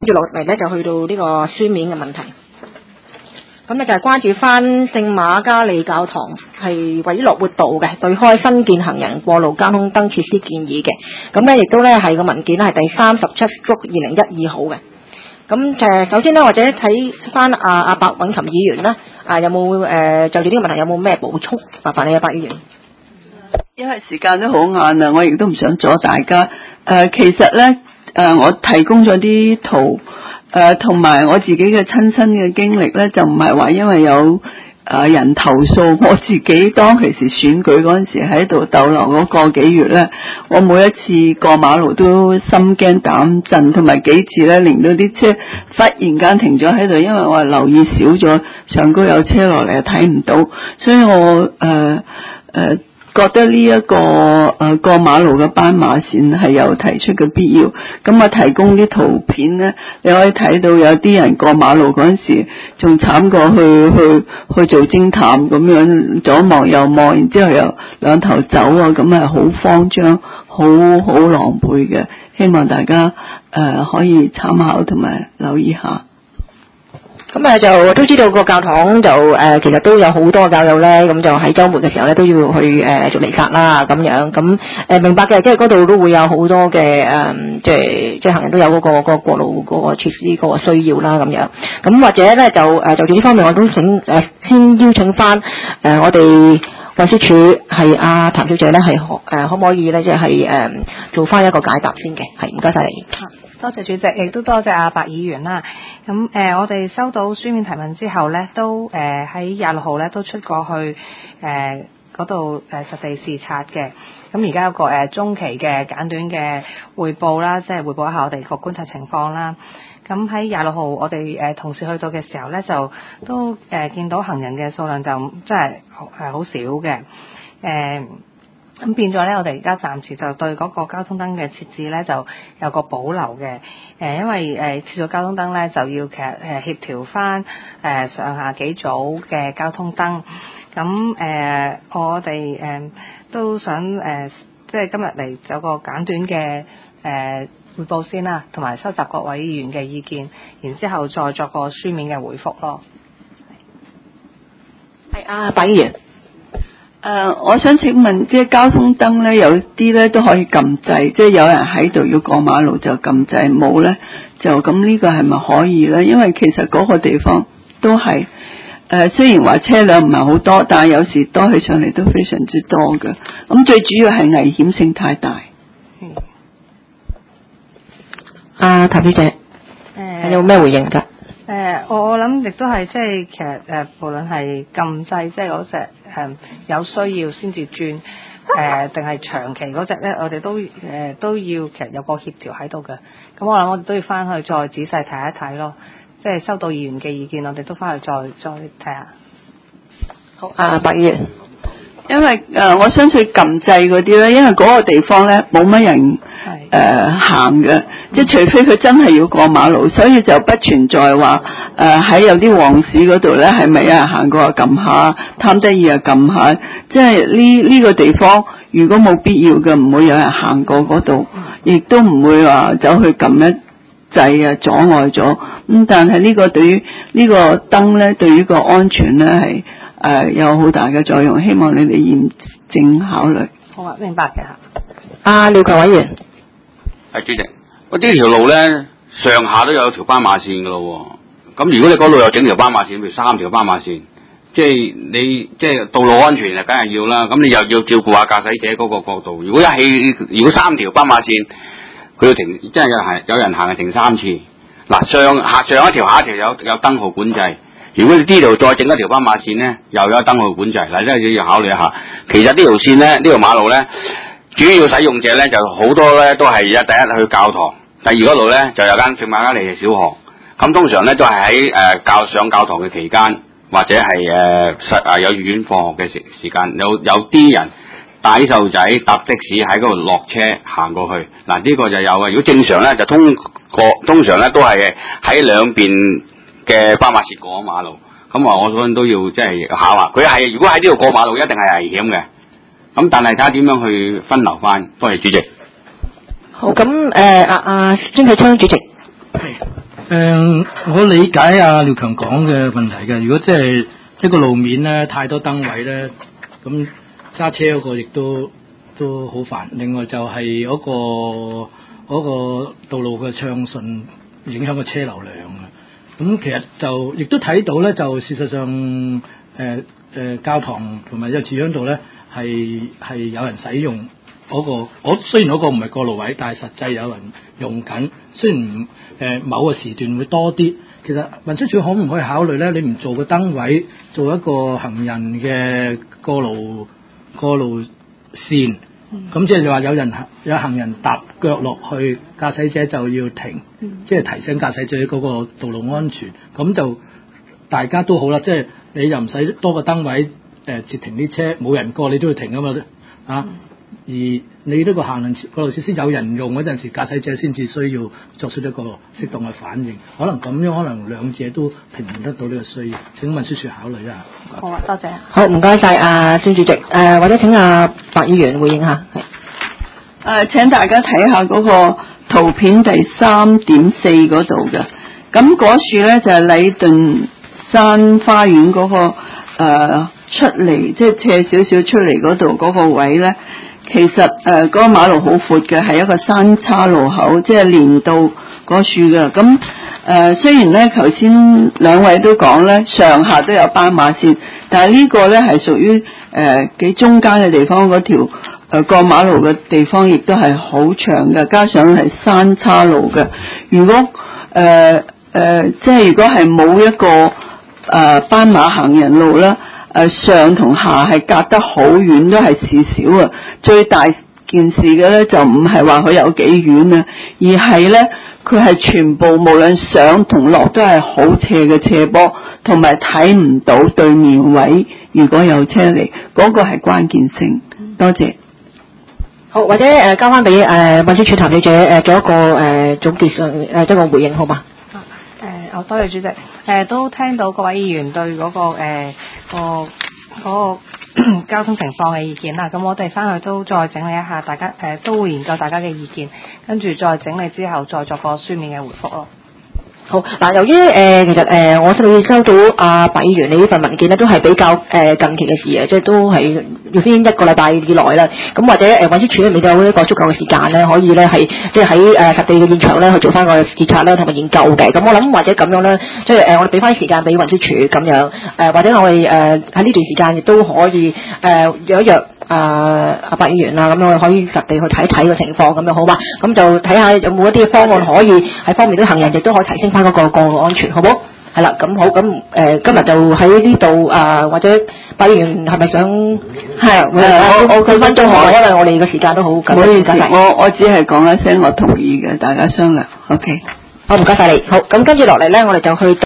接落嚟咧就去到呢個書面嘅問題。咁咧就係關注翻聖瑪加利教堂係位於樂活道嘅對開新建行人過路交通燈設施建議嘅。咁咧亦都咧係個文件咧係第37/2012號嘅。咁首先咧或者睇翻阿白韻琴議員啦，有冇就住呢個問題有冇咩補充？麻煩你啊，白議員。 因為時間都好晏啦，我亦都唔想阻大家。其實咧我提供咗啲圖。同埋我自己嘅親身嘅經歷咧，就唔係話因為有人投訴，我自己當其時選舉嗰陣時喺度逗留嗰個幾月咧，我每一次過馬路都心驚膽震，同埋幾次咧令到啲車忽然間停咗喺度，因為我係留意少咗上高有車落嚟睇唔到，所以我覺得呢一個過馬路嘅斑馬線係有提出嘅必要。咁我提供啲圖片咧，你可以睇到有啲人過馬路嗰陣時仲慘過去做偵探咁樣，左望右望，然之後又兩頭走啊，咁係好慌張，好狼狽嘅。希望大家可以參考同埋留意下。 咁就都知道個教堂就其實都有好多教友咧，咁就喺週末嘅時候咧都要去做彌撒啦咁樣。咁明白嘅，即係嗰度都會有好多嘅即係行人都有嗰個過路嗰個設施嗰個需要啦咁樣。咁或者咧就住呢方面，我都請先邀請翻我哋運輸署係阿譚小姐咧係可唔可以咧即係做翻一個解答先嘅？係唔該晒你。 多謝主席，亦都多謝阿白議員啦。咁我哋收到書面提問之後咧，都喺26號咧都出過去嗰度實地視察嘅。咁而家有個中期嘅簡短嘅匯報啦，即係匯報一下我哋個觀察情況啦。咁喺26號我哋同事去到嘅時候咧，就都見到行人嘅數量就真係好少嘅。咁變咗咧，我哋而家暫時就對嗰個交通燈嘅設置咧就有個保留嘅。因為設咗交通燈咧，就要其實協調翻上下幾組嘅交通燈。咁我哋都想即係今日嚟有個簡短嘅匯報先啦，同埋收集各位議員嘅意見，然之後再作個書面嘅回覆咯。 係白議員。 我想請問，即係交通燈咧，有啲咧都可以撳掣，即係有人喺度要過馬路就撳掣，冇咧就咁呢個係咪可以咧？因為其實嗰個地方都係雖然話車輛唔係好多，但係有時多起上嚟都非常之多嘅。咁最主要係危險性太大。 譚小姐，有冇咩回應㗎？ 我諗亦都係即係其實無論係禁制即係嗰隻有需要先至轉定係長期嗰隻咧，我哋都要其實有個協調喺度嘅。咁我諗我哋都要翻去再仔細睇一睇咯。即係收到議員嘅意見，我哋都翻去再睇下。 好，白議員。 因為我相信禁制嗰啲咧，因為嗰個地方咧冇乜人行嘅，即係除非佢真係要過馬路，所以就不存在話喺有啲旺市嗰度咧係咪有人行過啊撳下，貪得意啊撳下，即係呢個地方如果冇必要嘅，唔會有人行過嗰度，亦都唔會話走去撳一掣啊阻礙咗。但係呢個對於呢個燈咧，對於個安全咧係有好大嘅作用，希望你哋驗證考慮。 好啊，明白嘅。 廖強委員。 主席，呢條路咧上下都有條斑馬線噶咯。咁如果你嗰度有整條斑馬線，譬如3條斑馬線，即係你即係道路安全就梗係要啦。咁你又要照顧下駕駛者嗰個角度。如果3條斑馬線，佢要停，即係有人行係停3次。嗱，上一條下一條有燈號管制。如果你呢度再整一條斑馬線咧，又有燈號管制，嗱，真係要考慮一下。其實呢條線咧，呢條馬路咧，主要使用者咧就好多咧，都係第一去教堂，第二嗰度咧就有間聖瑪加利嘅小學。咁通常咧都係喺上教堂嘅期間，或者係有幼兒園放學嘅時間，有啲人帶啲細路仔搭的士喺嗰度落車行過去。嗱，呢個就有嘅。如果正常咧就通常咧都係喺兩邊嘅斑馬線過馬路，咁我相信都要即係考下。佢如果喺呢度過馬路，一定係危險嘅。咁但係睇下點樣去分流翻。多謝主席。 好，咁孫啟昌主席。 我理解阿廖強講嘅問題嘅。如果即係個路面咧太多燈位咧，咁揸車嗰個亦都好煩。另外就係嗰個道路嘅暢順，影響個車流量啊。咁其實就亦都睇到咧，就事實上教堂同埋幼稚園度咧係有人使用嗰個。我雖然嗰個唔係過路位，但係實際有人用緊。雖然某個時段會多啲，其實運輸署可唔可以考慮咧？你唔做個燈位，做一個行人嘅過路線，咁即係話有行人踏腳落去，駕駛者就要停，即係提醒駕駛者嗰個道路安全。咁就大家都好啦，即係你又唔使多個燈位截停啲車，冇人過你都要停啊嘛，啊！而你呢個行人過路設施有人用嗰陣時，駕駛者先至需要作出一個適當嘅反應。可能咁樣，可能兩者都平衡得到呢個需要。請運輸署考慮一下。 好啊，多謝。 好，唔該晒阿孫主席。或者請阿白議員回應下。 請大家睇下嗰個圖片第3.4嗰度嘅。咁嗰處咧就係禮頓山花園嗰個出嚟，即係斜少少出嚟嗰度嗰個位咧。其實嗰個馬路好闊嘅，係一個三叉路口，即係連到嗰處嘅。咁雖然咧頭先兩位都講咧，上下都有斑馬線，但係呢個咧係屬於幾中間嘅地方，嗰條過馬路嘅地方亦都係好長嘅，加上係三叉路嘅。如果即係如果係冇一個斑馬行人路啦。上同下係隔得好遠，都係事少啊！最大件事嘅咧就唔係話佢有幾遠啊，而係咧佢係全部無論上同落都係好斜嘅斜坡，同埋睇唔到對面位，如果有車嚟，嗰個係關鍵性。多謝。 好，或者交翻俾運輸署譚小姐做一個總結上一個回應，好嘛？ 多謝主席。都聽到各位議員對嗰個交通情況嘅意見啦。咁我哋翻去都再整理一下，大家都會研究大家嘅意見，跟住再整理之後再作個書面嘅回覆咯。 好嗱，由於其實我收到阿白議員你呢份文件咧，都係比較近期嘅事啊，即係都係要先一個禮拜以內啦。咁或者運輸署咧，未有一個足夠嘅時間咧，可以咧係即係喺實地嘅現場咧去做翻個視察啦，同埋研究嘅。咁我諗或者咁樣咧，即係我哋俾翻啲時間俾運輸署咁樣，或者我哋喺呢段時間亦都可以約一約。阿白議員啦，咁樣可以實地去睇睇個情況，咁樣好嘛？咁就睇下有冇一啲方案可以喺方面啲行人亦都可以提升翻嗰個過路安全，好唔好？係啦，咁好，咁今日就喺呢度或者白議員係咪想係我幾分鐘可，因為我哋嘅時間都好緊。 唔好意思，我只係講一聲我同意嘅，大家商量。OK， 好，唔該晒你。好，咁跟住落嚟咧，我哋就去。